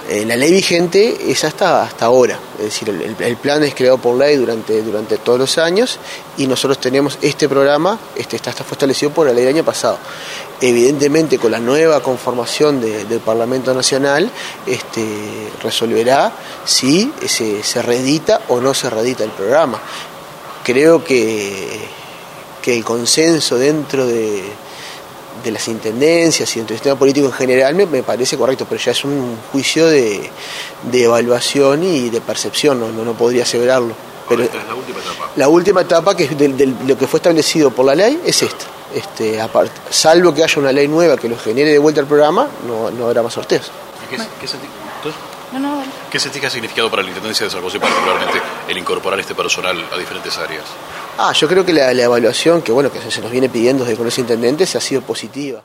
La ley vigente es hasta ahora, es decir, el plan es creado por ley durante todos los años y nosotros tenemos este programa, está establecido por la ley del año pasado. Evidentemente, con la nueva conformación del Parlamento Nacional, resolverá si se reedita o no se reedita el programa. Creo que el consenso dentro de las intendencias y dentro del sistema político en general me parece correcto, pero ya es un juicio de evaluación y de percepción, no podría aseverarlo. Pero esta es la última etapa. La última etapa, que es de lo que fue establecido por la ley, es esta. Salvo que haya una ley nueva que lo genere de vuelta al programa, no habrá más sorteos. ¿Qué sentís que ha significado para la Intendencia de San José particularmente el incorporar este personal a diferentes áreas? Yo creo que la evaluación que se nos viene pidiendo desde el Colegio de Intendentes ha sido positiva.